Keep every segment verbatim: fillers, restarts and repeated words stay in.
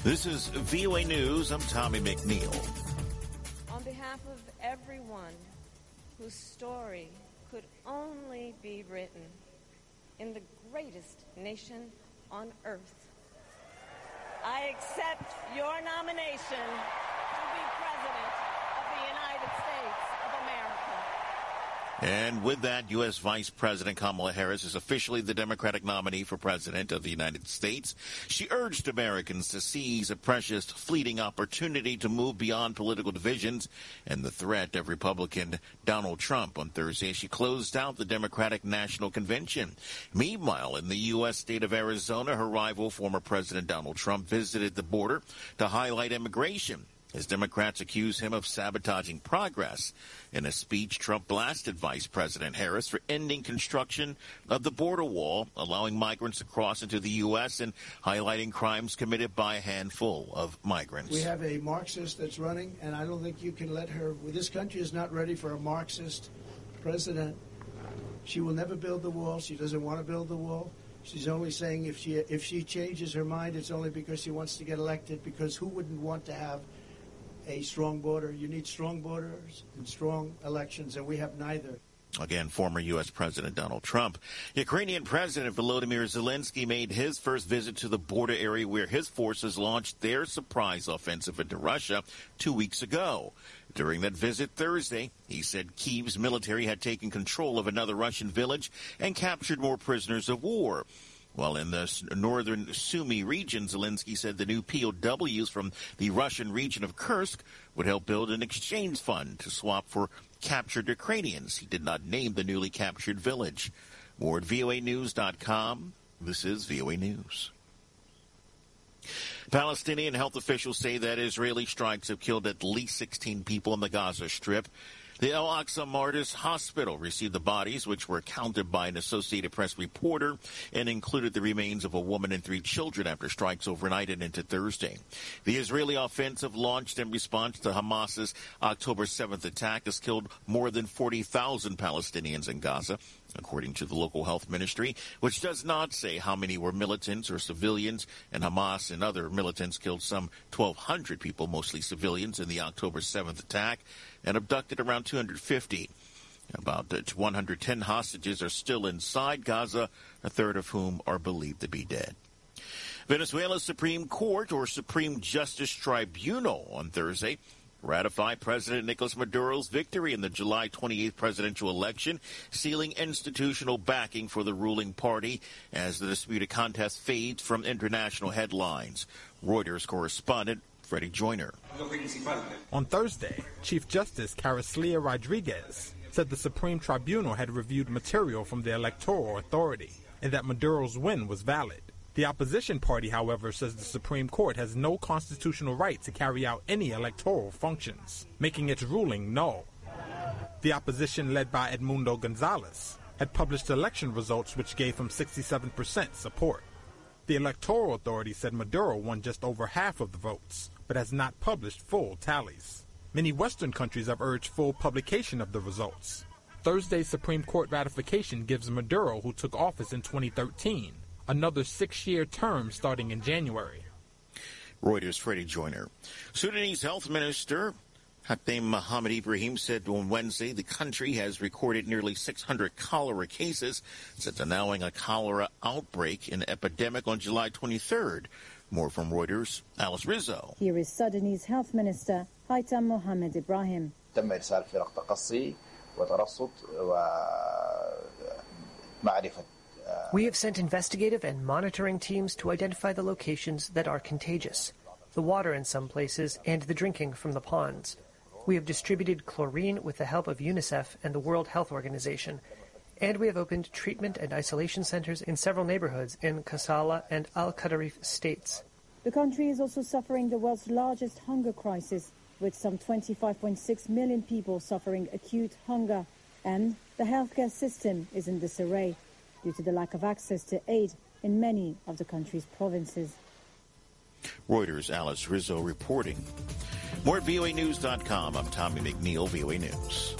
This is V O A News. I'm Tommy McNeil. On behalf of everyone whose story could only be written in the greatest nation on earth, I accept your nomination to be President of the United States of America. And with that, U S. Vice President Kamala Harris is officially the Democratic nominee for President of the United States. She urged Americans to seize a precious, fleeting opportunity to move beyond political divisions and the threat of Republican Donald Trump. On Thursday, she closed out the Democratic National Convention. Meanwhile, in the U S state of Arizona, her rival, former President Donald Trump, visited the border to highlight immigration, as Democrats accuse him of sabotaging progress. In a speech, Trump blasted Vice President Harris for ending construction of the border wall, allowing migrants to cross into the U S and highlighting crimes committed by a handful of migrants. We have a Marxist that's running, and I don't think you can let her. This country is not ready for a Marxist president. She will never build the wall. She doesn't want to build the wall. She's only saying if she if she changes her mind, it's only because she wants to get elected, because who wouldn't want to have a strong border? You need strong borders and strong elections, and we have neither. Again, former U S. President Donald Trump. Ukrainian President Volodymyr Zelensky made his first visit to the border area where his forces launched their surprise offensive into Russia two weeks ago. During that visit Thursday, he said Kyiv's military had taken control of another Russian village and captured more prisoners of war. While in the northern Sumy region, Zelensky said the new P O Ws from the Russian region of Kursk would help build an exchange fund to swap for captured Ukrainians. He did not name the newly captured village. More at V O A news dot com. This is V O A News. Palestinian health officials say that Israeli strikes have killed at least sixteen people on the Gaza Strip. The Al-Aqsa Martyrs Hospital received the bodies, which were counted by an Associated Press reporter, and included the remains of a woman and three children after strikes overnight and into Thursday. The Israeli offensive launched in response to Hamas's October seventh attack has killed more than forty thousand Palestinians in Gaza, according to the local health ministry, which does not say how many were militants or civilians, and Hamas and other militants killed some twelve hundred people, mostly civilians, in the October seventh attack, and abducted around two hundred fifty. About one hundred ten hostages are still inside Gaza, a third of whom are believed to be dead. Venezuela's Supreme Court, or Supreme Justice Tribunal, on Thursday ratified President Nicolas Maduro's victory in the July twenty-eighth presidential election, sealing institutional backing for the ruling party as the disputed contest fades from international headlines. Reuters correspondent Freddie Joyner. On Thursday, Chief Justice Caraslia Rodriguez said the Supreme Tribunal had reviewed material from the Electoral Authority and that Maduro's win was valid. The opposition party, however, says the Supreme Court has no constitutional right to carry out any electoral functions, making its ruling null. The opposition, led by Edmundo Gonzalez, had published election results which gave him sixty-seven percent support. The Electoral Authority said Maduro won just over half of the votes, but has not published full tallies. Many Western countries have urged full publication of the results. Thursday's Supreme Court ratification gives Maduro, who took office in twenty thirteen, another six-year term starting in January. Reuters' Freddie Joyner. Sudanese Health Minister Hatem Mohamed Ibrahim said on Wednesday the country has recorded nearly six hundred cholera cases since announcing a cholera outbreak in epidemic on July twenty-third. More from Reuters, Alice Rizzo. Here is Sudanese Health Minister Hatem Mohamed Ibrahim. We have sent investigative and monitoring teams to identify the locations that are contagious, the water in some places, and the drinking from the ponds. We have distributed chlorine with the help of UNICEF and the World Health Organization, and we have opened treatment and isolation centers in several neighborhoods in Kassala and Al-Qadarif states. The country is also suffering the world's largest hunger crisis, with some twenty-five point six million people suffering acute hunger, and the healthcare system is in disarray due to the lack of access to aid in many of the country's provinces. Reuters' Alice Rizzo reporting. More at V O A news dot com. I'm Tommy McNeil, V O A News.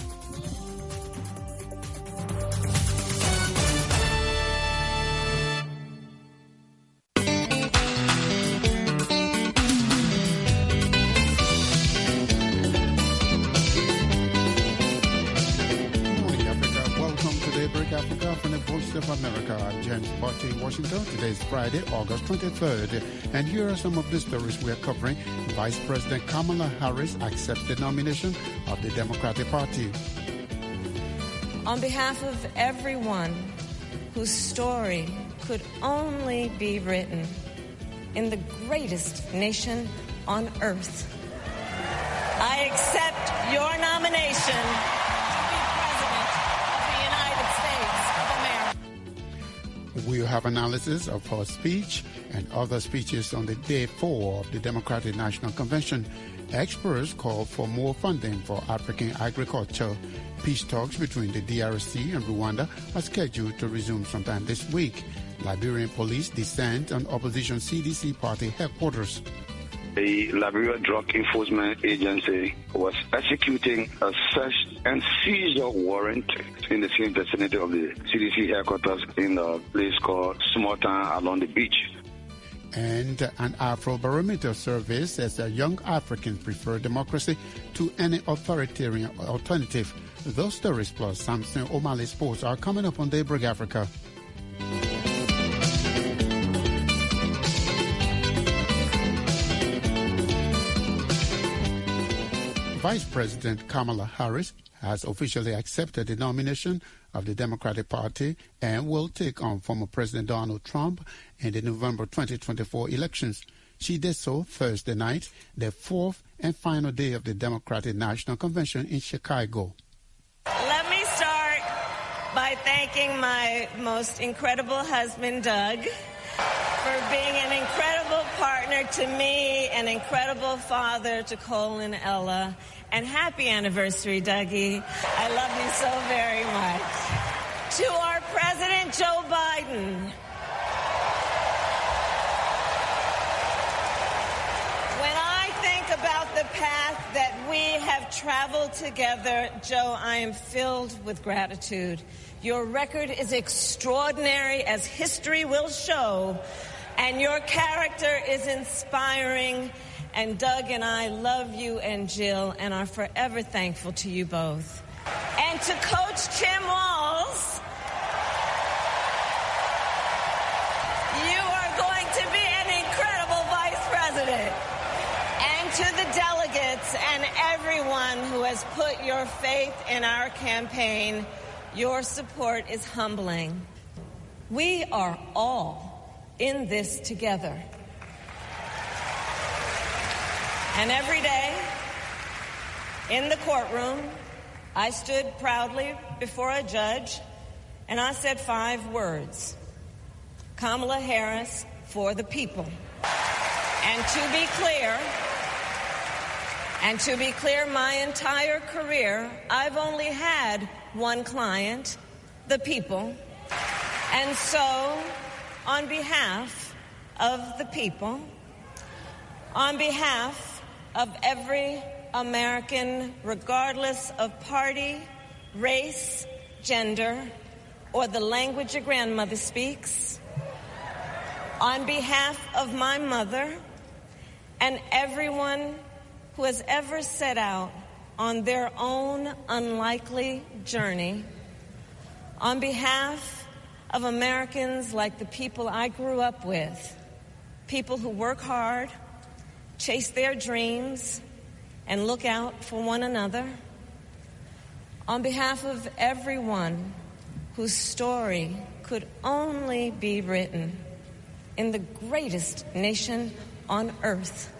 Africa from the Voice of America. I'm James Barty in Washington. Today is Friday, August twenty-third. And here are some of the stories we are covering. Vice President Kamala Harris accepts the nomination of the Democratic Party. On behalf of everyone whose story could only be written in the greatest nation on earth, I accept your nomination to be President of the United States of America. We'll have analysis of her speech and other speeches on the day four of the Democratic National Convention. Experts call for more funding for African agriculture. Peace talks between the D R C and Rwanda are scheduled to resume sometime this week. Liberian police descend on opposition C D C party headquarters. The Liberia Drug Enforcement Agency was executing a search and seizure warrant in the same vicinity of the C D C headquarters in a place called Small Town along the beach. And an Afrobarometer survey says that young Africans prefer democracy to any authoritarian alternative. Those stories plus Samson O'Malley Sports are coming up on Daybreak Africa. Vice President Kamala Harris has officially accepted the nomination of the Democratic Party and will take on former President Donald Trump in the November twenty twenty-four elections. She did so Thursday night, the fourth and final day of the Democratic National Convention in Chicago. Let me start by thanking my most incredible husband, Doug, for being an incredible partner to me, an incredible father to Cole and Ella. And happy anniversary, Dougie. I love you so very much. To our President, Joe Biden. When I think about the path that we have traveled together, Joe, I am filled with gratitude. Your record is extraordinary, as history will show, and your character is inspiring. And Doug and I love you and Jill and are forever thankful to you both. And to Coach Tim Walz, you are going to be an incredible vice president. And to the delegates and everyone who has put your faith in our campaign, your support is humbling. We are all in this together. And every day, in the courtroom, I stood proudly before a judge, and I said five words: Kamala Harris for the people. And to be clear, and to be clear, my entire career, I've only had one client, the people. And so, on behalf of the people, on behalf of every American, regardless of party, race, gender, or the language your grandmother speaks, on behalf of my mother and everyone who has ever set out on their own unlikely journey, on behalf of Americans like the people I grew up with, people who work hard, chase their dreams, and look out for one another. On behalf of everyone whose story could only be written in the greatest nation on earth,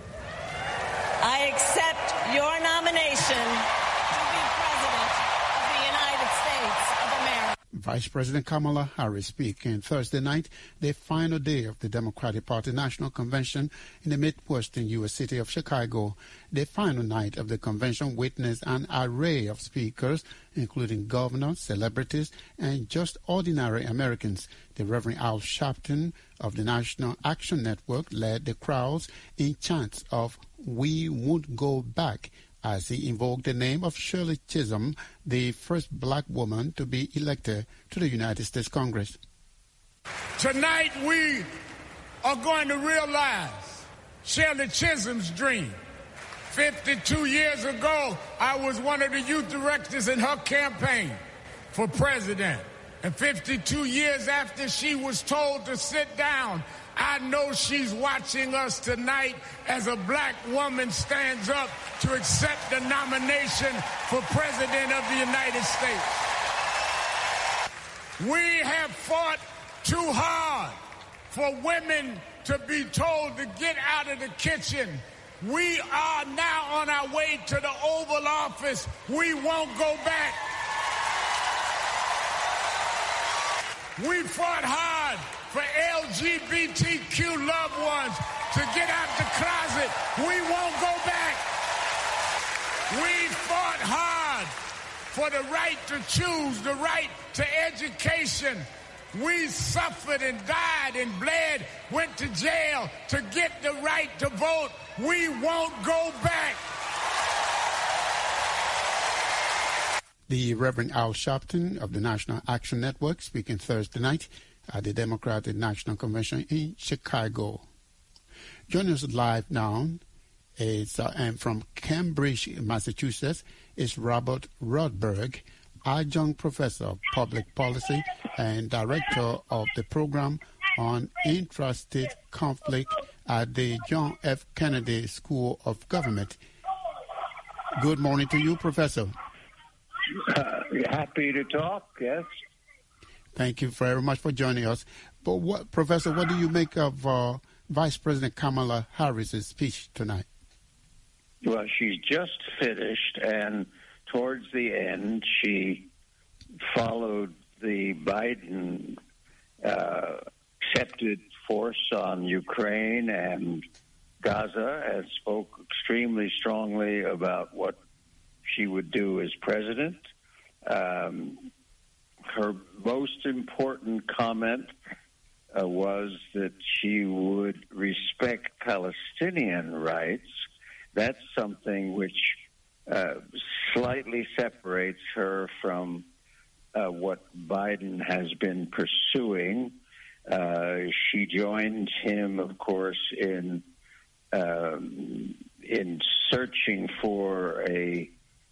I accept your nomination to be President of the United States of America. Vice President Kamala Harris speaking Thursday night, the final day of the Democratic Party National Convention in the Midwestern U S city of Chicago. The final night of the convention witnessed an array of speakers, including governors, celebrities, and just ordinary Americans. The Reverend Al Sharpton of the National Action Network led the crowds in chants of "We Won't Go Back," as he invoked the name of Shirley Chisholm, the first black woman to be elected to the United States Congress. Tonight we are going to realize Shirley Chisholm's dream. fifty-two years ago, I was one of the youth directors in her campaign for president. And fifty-two years after she was told to sit down, I know she's watching us tonight as a black woman stands up to accept the nomination for President of the United States. We have fought too hard for women to be told to get out of the kitchen. We are now on our way to the Oval Office. We won't go back. We fought hard for L G B T Q loved ones to get out the closet. We won't go back. We fought hard for the right to choose, the right to education. We suffered and died and bled, went to jail to get the right to vote. We won't go back. The Reverend Al Sharpton of the National Action Network speaking Thursday night at the Democratic National Convention in Chicago. Joining us live now is uh, and from Cambridge, Massachusetts, is Robert Rodberg, adjunct professor of public policy and director of the program on intrastate conflict at the John F. Kennedy School of Government. Good morning to you, Professor. Uh, happy to talk, yes. Thank you very much for joining us. But, what, Professor, what do you make of uh, Vice President Kamala Harris's speech tonight? Well, she just finished, and towards the end, she followed the Biden uh, accepted force on Ukraine and Gaza and spoke extremely strongly about what she would do as president. Um, her most important comment uh, was that she would respect Palestinian rights. That's something which uh, slightly separates her from uh, what Biden has been pursuing. Uh, she joined him, of course, in um, in searching for a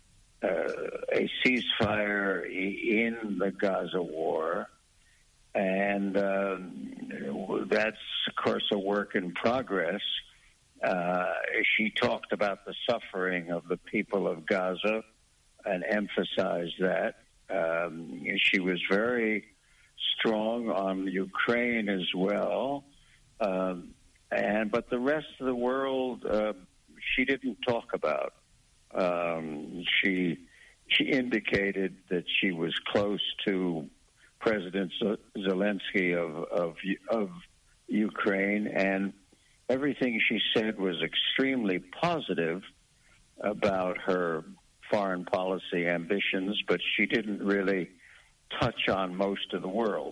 uh, a ceasefire in the Gaza war, and uh, that's, of course, a work in progress. Uh, she talked about the suffering of the people of Gaza and emphasized that. Um, she was very strong on Ukraine as well, um, and but the rest of the world uh, she didn't talk about. Um, she she indicated that she was close to President Zelensky of of, of Ukraine, and everything she said was extremely positive about her foreign policy ambitions, but she didn't really touch on most of the world.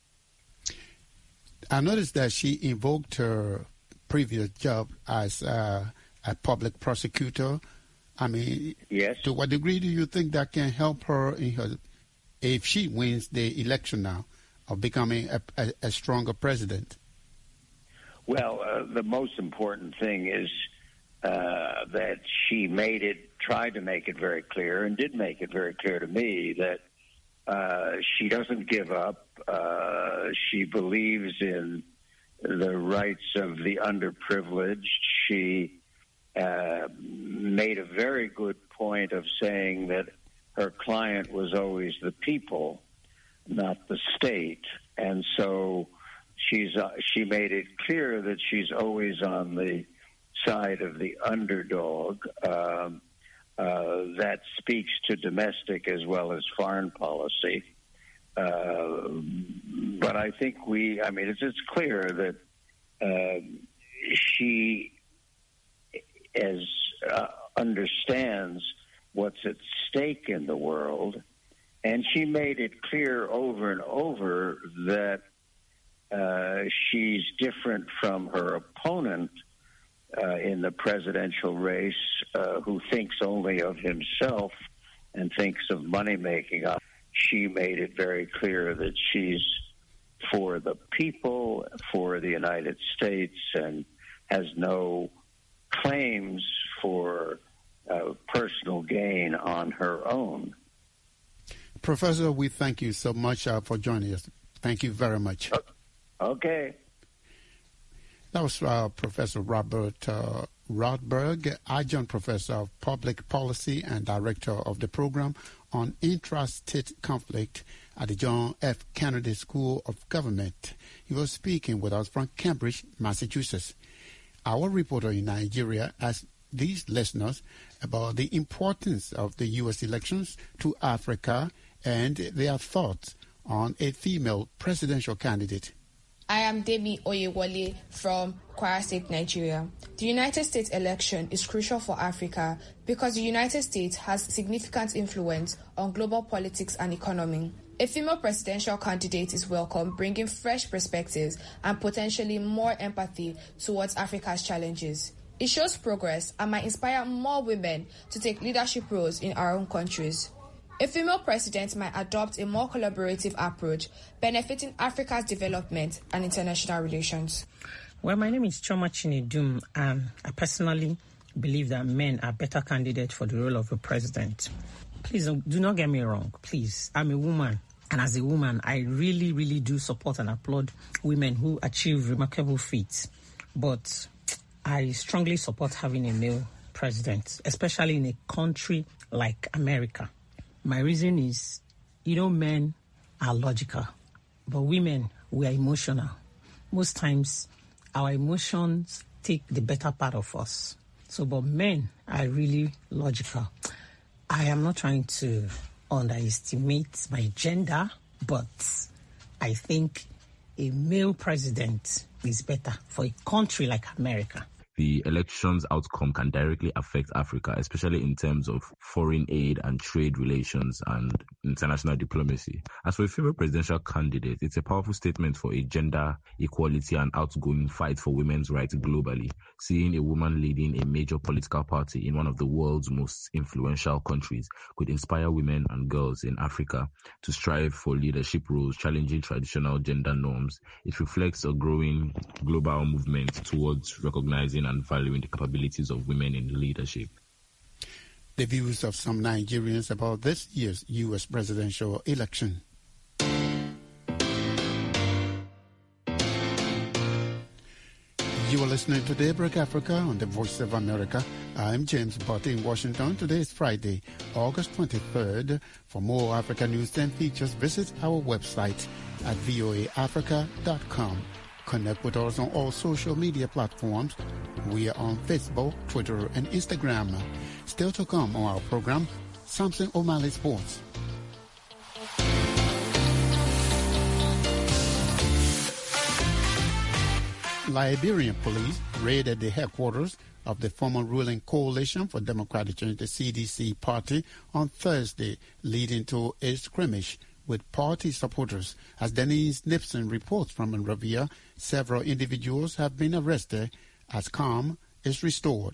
I noticed that she invoked her previous job as uh, a public prosecutor. I mean, yes. To what degree do you think that can help her in her, if she wins the election now, of becoming a, a, a stronger president? Well, uh, the most important thing is uh, that she made it, tried to make it very clear, and did make it very clear to me that uh, she doesn't give up. Uh, she believes in the rights of the underprivileged. She uh, made a very good point of saying that her client was always the people, not the state, and so she's uh, she made it clear that she's always on the side of the underdog. Um, uh, that speaks to domestic as well as foreign policy. Uh, but I think we, I mean, it's, it's clear that uh, she as uh, understands what's at stake in the world, and she made it clear over and over that uh, she's different from her opponent uh, in the presidential race, uh, who thinks only of himself and thinks of money-making. She made it very clear that she's for the people, for the United States, and has no claims for uh, personal gain on her own. Professor, we thank you so much uh, for joining us. Thank you very much. Okay. That was uh, Professor Robert uh, Rodberg, Adjunct Professor of Public Policy and Director of the Program on Intrastate Conflict at the John F. Kennedy School of Government. He was speaking with us from Cambridge, Massachusetts. Our reporter in Nigeria asked these listeners about the importance of the U S elections to Africa and their thoughts on a female presidential candidate. I am Demi Oyewole from Kwara State, Nigeria. The United States election is crucial for Africa because the United States has significant influence on global politics and economy. A female presidential candidate is welcome, bringing fresh perspectives and potentially more empathy towards Africa's challenges. It shows progress and might inspire more women to take leadership roles in our own countries. A female president might adopt a more collaborative approach, benefiting Africa's development and international relations. Well, my name is Choma Chinedum, and I personally believe that men are better candidates for the role of a president. Please do not get me wrong, please. I'm a woman, and as a woman, I really, really do support and applaud women who achieve remarkable feats. But I strongly support having a male president, especially in a country like America. My reason is, you know, men are logical, but women, we are emotional. Most times, our emotions take the better part of us. So, but men are really logical. I am not trying to underestimate my gender, but I think a male president is better for a country like America. The elections outcome can directly affect Africa, especially in terms of foreign aid and trade relations and international diplomacy. As for a female presidential candidate, it's a powerful statement for a gender equality and outgoing fight for women's rights globally. Seeing a woman leading a major political party in one of the world's most influential countries could inspire women and girls in Africa to strive for leadership roles, challenging traditional gender norms. It reflects a growing global movement towards recognizing and valuing the capabilities of women in leadership. The views of some Nigerians about this year's U S presidential election. You are listening to Daybreak Africa on the Voice of America. I'm James Butt in Washington. Today is Friday, August twenty-third. For more Africa news and features, visit our website at voa africa dot com. Connect with us on all social media platforms. We are on Facebook, Twitter, and Instagram. Still to come on our program, Samson O'Malley Sports. Liberian police raided the headquarters of the former ruling Coalition for Democratic Change, the C D C party, on Thursday, leading to a skirmish with party supporters. As Denise Nipson reports from Monrovia, several individuals have been arrested as calm is restored.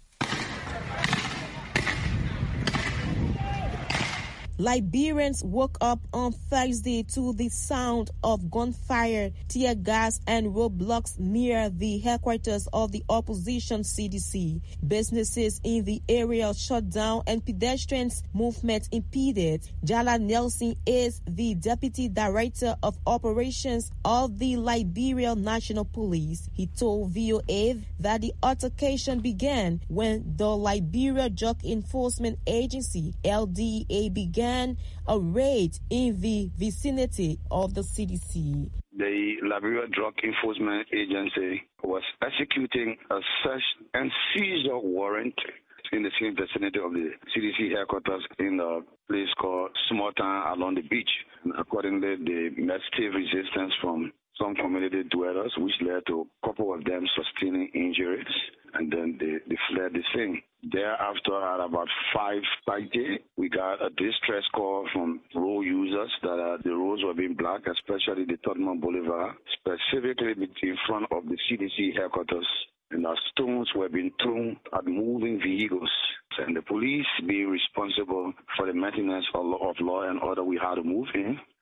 Liberians woke up on Thursday to the sound of gunfire, tear gas, and roadblocks near the headquarters of the opposition C D C. Businesses in the area shut down and pedestrians' movement impeded. Jala Nelson is the Deputy Director of Operations of the Liberia National Police. He told V O A that the altercation began when the Liberia Drug Enforcement Agency, L D E A, began a raid in the vicinity of the C D C. The Liberia Drug Enforcement Agency was executing a search and seizure warrant in the same vicinity of the C D C headquarters in a place called Small Town along the beach. And accordingly, they met stiff resistance from some community dwellers, which led to a couple of them sustaining injuries, and then they, they fled the scene. Thereafter, at about five thirty, we got a distress call from road users that uh, the roads were being blocked, especially the Tottenham Boulevard, specifically in front of the C D C headquarters. And our stones were being thrown at moving vehicles. And the police being responsible for the maintenance of law, of law and order, we had to move in.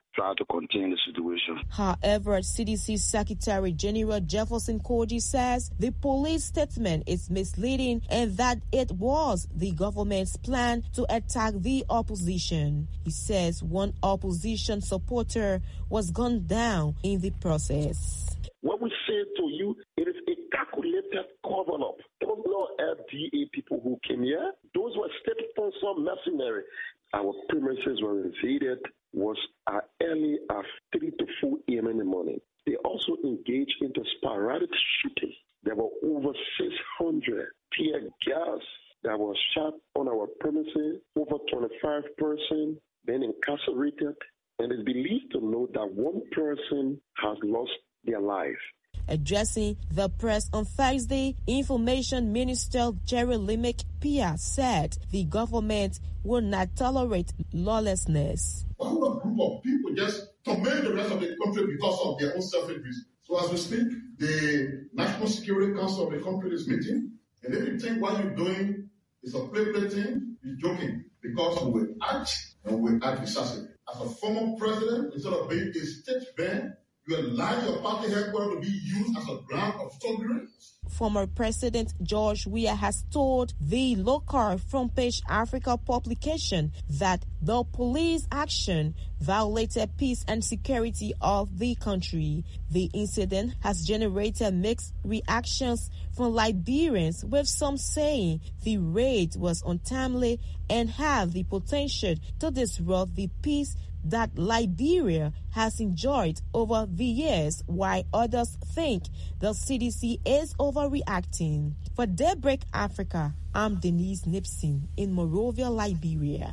try to contain the situation. However, C D C Secretary General Jefferson Koji says the police statement is misleading and that it was the government's plan to attack the opposition. He says one opposition supporter was gunned down in the process. What we say to you, it is a calculated cover-up. There was no F D A people who came here. Those were state-sponsored mercenaries. Our premises were invaded was as early as three to four a.m. in the morning. They also engaged into sporadic shooting. There were over six hundred tear gas that was shot on our premises, over twenty-five persons been incarcerated, and it's believed to know that one person has lost their life. Addressing the press on Thursday, Information Minister Jerry Limick Pia said the government will not tolerate lawlessness. Why would a group of people just torment the rest of the country because of their own self-interest? So as we speak, the National Security Council of the country is meeting, and if you think what you're doing is a play-play thing, you're joking, because we will act, and we will act decisively. As a former president, instead of being a state ban, you allow your party headquarters to be used as a ground of thuggery. Former President George Weah has told the local Front Page Africa publication that the police action violated peace and security of the country. The incident has generated mixed reactions from Liberians, with some saying the raid was untimely and have the potential to disrupt the peace that Liberia has enjoyed over the years, while others think the C D C is overreacting. For Daybreak Africa, I'm Denise Nipson in Monrovia, Liberia.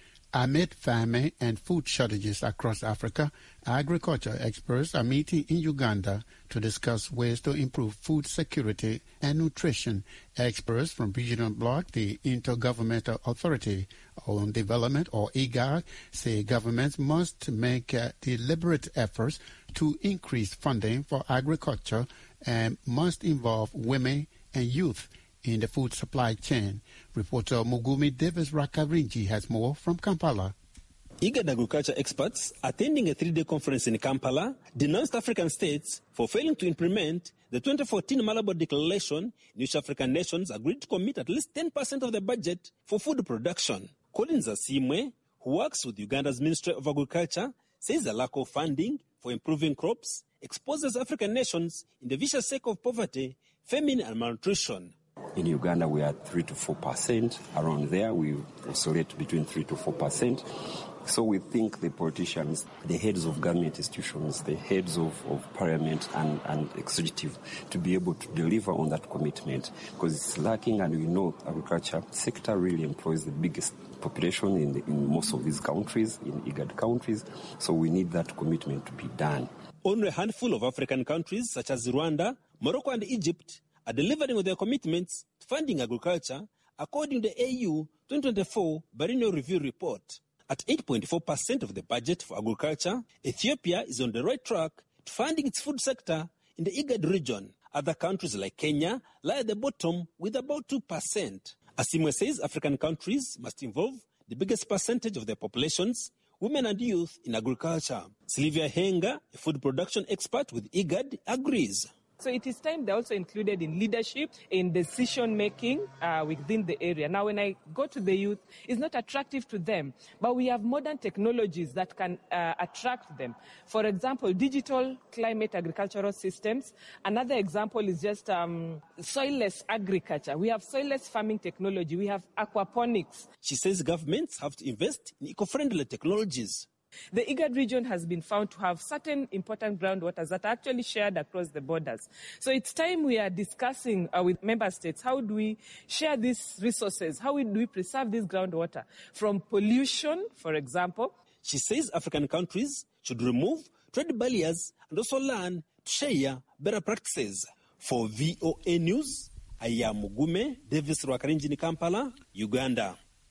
Amid famine and food shortages across Africa, agriculture experts are meeting in Uganda to discuss ways to improve food security and nutrition. Experts from Regional Bloc, the Intergovernmental Authority on Development, or IGAD, say governments must make uh, deliberate efforts to increase funding for agriculture and must involve women and youth in the food supply chain. Reporter Mugumi Davis Rakarinji has more from Kampala. IGAD agriculture experts attending a three-day conference in Kampala denounced African states for failing to implement the twenty fourteen Malabo Declaration, in which African nations agreed to commit at least ten percent of the budget for food production. Colin Zasimwe, who works with Uganda's Ministry of Agriculture, says the lack of funding for improving crops exposes African nations in the vicious cycle of poverty, famine and malnutrition. In Uganda, we are three to four percent. Around there, we oscillate between three to four percent. So we think the politicians, the heads of government institutions, the heads of, of parliament and, and executive, to be able to deliver on that commitment, because it's lacking, and we know agriculture sector really employs the biggest population in, the, in most of these countries, in IGAD countries. So we need that commitment to be done. Only a handful of African countries, such as Rwanda, Morocco and Egypt, are delivering on their commitments to funding agriculture, according to the A U twenty twenty-four Biennial Review Report. At eight point four percent of the budget for agriculture, Ethiopia is on the right track to funding its food sector in the IGAD region. Other countries like Kenya lie at the bottom with about two percent. Asimwe says African countries must involve the biggest percentage of their populations, women and youth, in agriculture. Sylvia Henga, a food production expert with IGAD, agrees. So it is time they're also included in leadership, in decision-making uh, within the area. Now, when I go to the youth, it's not attractive to them, but we have modern technologies that can uh, attract them. For example, digital climate agricultural systems. Another example is just um, soilless agriculture. We have soilless farming technology. We have aquaponics. She says governments have to invest in eco-friendly technologies. The IGAD region has been found to have certain important groundwaters that are actually shared across the borders. So it's time we are discussing uh, with member states, how do we share these resources? How do we preserve this groundwater from pollution, for example? She says African countries should remove trade barriers and also learn to share better practices. For V O A News, I am Mugume Davis Rwakarinji in Kampala, Uganda.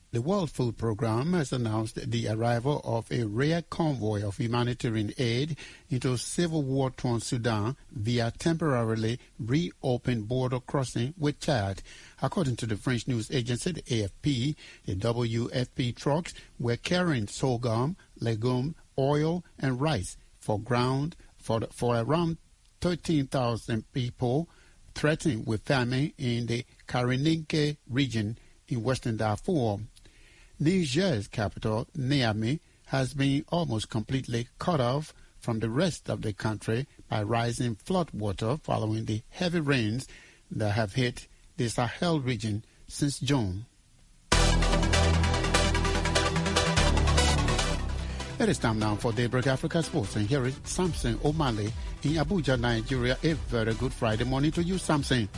The World Food Programme has announced the arrival of a rare convoy of humanitarian aid into civil war-torn Sudan via temporarily reopened border crossing with Chad. According to the French news agency, the A F P, the W F P trucks were carrying sorghum, legume, oil, and rice for ground for, the, for around thirteen thousand people threatened with famine in the Karininke region in western Darfur. Niger's capital, Niamey, has been almost completely cut off from the rest of the country by rising floodwater following the heavy rains that have hit the Sahel region since June. It is time now for Daybreak Africa Sports, and here is Samson O'Malley in Abuja, Nigeria. A very good Friday morning to you, Samson.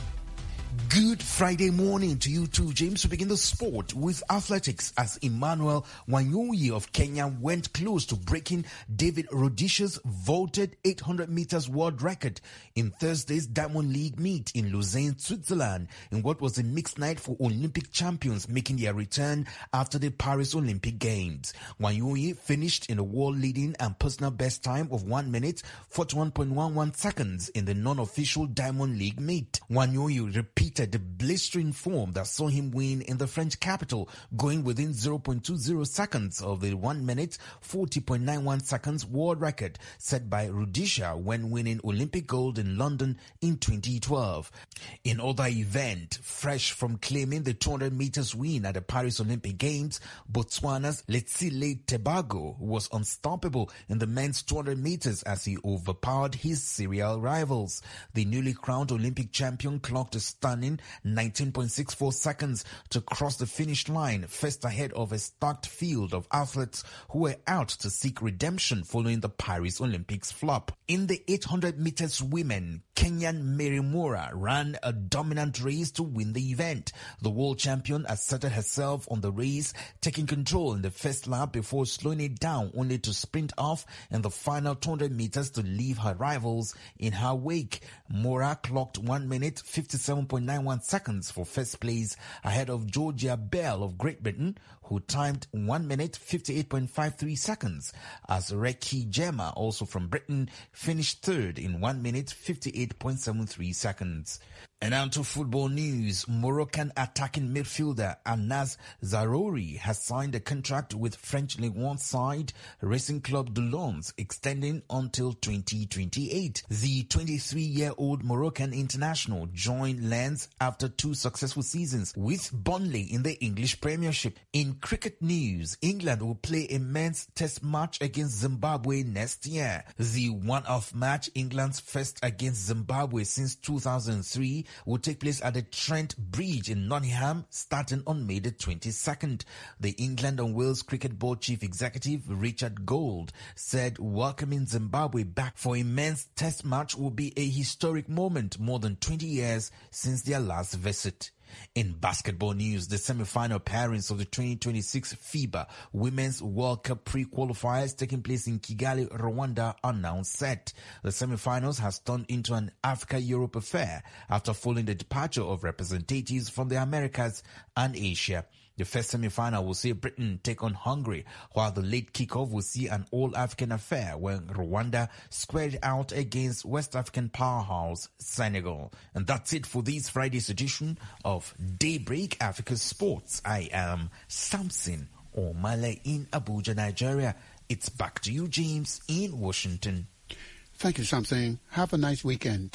Good Friday morning to you too, James. We begin the sport with athletics as Emmanuel Wanyonyi of Kenya went close to breaking David Rudisha's vaulted eight hundred meters world record in Thursday's Diamond League meet in Lausanne, Switzerland, in what was a mixed night for Olympic champions making their return after the Paris Olympic Games. Wanyonyi finished in a world-leading and personal best time of one minute, forty-one point one one seconds in the non-official Diamond League meet. Wanyonyi repeated the blistering form that saw him win in the French capital, going within zero point two zero seconds of the one minute, forty point nine one seconds world record set by Rudisha when winning Olympic gold in London in twenty twelve. In other event, fresh from claiming the two hundred meters win at the Paris Olympic Games, Botswana's Letsile Tebago was unstoppable in the men's two hundred meters as he overpowered his serial rivals. The newly crowned Olympic champion clocked a stunning nineteen point six four seconds to cross the finish line, first ahead of a stacked field of athletes who were out to seek redemption following the Paris Olympics flop. In the eight hundred meters women, Kenyan Mary Moraa ran a dominant race to win the event. The world champion asserted herself on the race, taking control in the first lap before slowing it down only to sprint off in the final two hundred meters to leave her rivals in her wake. Moraa clocked one minute, fifty-seven point nine one seconds for first place ahead of Georgia Bell of Great Britain, who timed one minute, fifty-eight point five three seconds, as Reki Jema, also from Britain, finished third in one minute, fifty-eight point seven three seconds. And on to football news. Moroccan attacking midfielder Anas Zarouri has signed a contract with French Ligue one side Racing Club de Lens, extending until twenty twenty-eight. The twenty-three-year-old Moroccan international joined Lens after two successful seasons with Burnley in the English Premiership. In cricket news, England will play a men's test match against Zimbabwe next year. The one-off match, England's first against Zimbabwe since two thousand three, will take place at the Trent Bridge in Nottingham starting on May the twenty-second. The England and Wales Cricket Board Chief Executive Richard Gould said welcoming Zimbabwe back for a men's test match will be a historic moment more than twenty years since their last visit. In basketball news, the semi-final pairings of the twenty twenty-six FIBA Women's World Cup pre-qualifiers taking place in Kigali, Rwanda are now set. The semi-finals has turned into an Africa-Europe affair after following the departure of representatives from the Americas and Asia. The first semi-final will see Britain take on Hungary, while the late kickoff will see an all-African affair when Rwanda squared out against West African powerhouse Senegal. And that's it for this Friday's edition of Daybreak Africa Sports. I am Samson O'Malley in Abuja, Nigeria. It's back to you, James, in Washington. Thank you, Samson. Have a nice weekend.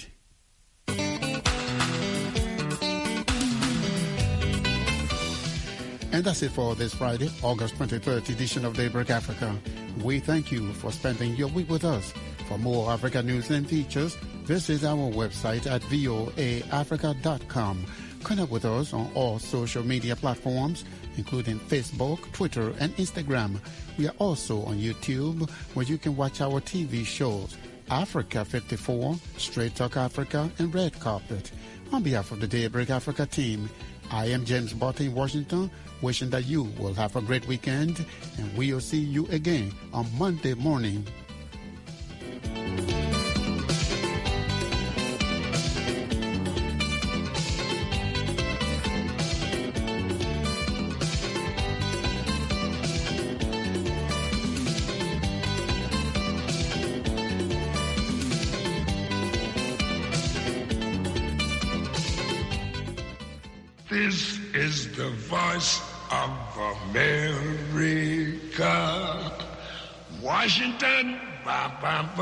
And that's it for this Friday, August twenty-third edition of Daybreak Africa. We thank you for spending your week with us. For more Africa news and features, visit our website at voa africa dot com. Connect with us on all social media platforms, including Facebook, Twitter, and Instagram. We are also on YouTube, where you can watch our T V shows, Africa fifty-four, Straight Talk Africa, and Red Carpet. On behalf of the Daybreak Africa team, I am James Botte in Washington, wishing that you will have a great weekend, and we'll see you again on Monday morning. This is the voice of America. Washington, ba, ba, ba.